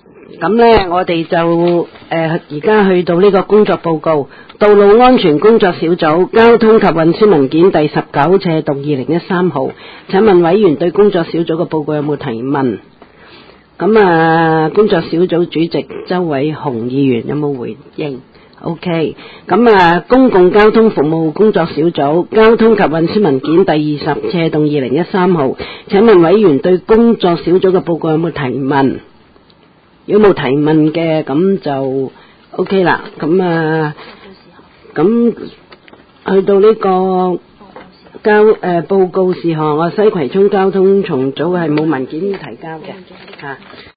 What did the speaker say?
咁呢，我哋就而家去到呢個工作報告，道路安全工作小組交通及運輸文件第19斜讀2013號。請問委員對工作小組嘅報告有冇提問？咁工作小組主席周偉雄議員有冇回應？OK， 咁公共交通服務工作小組交通及運輸文件第20斜讀2013號。請問委員對工作小組嘅報告有冇提問？如果冇提問嘅，咁就 OK 啦。咁去到呢個報告事項，西葵涌交通重組係冇文件提交嘅。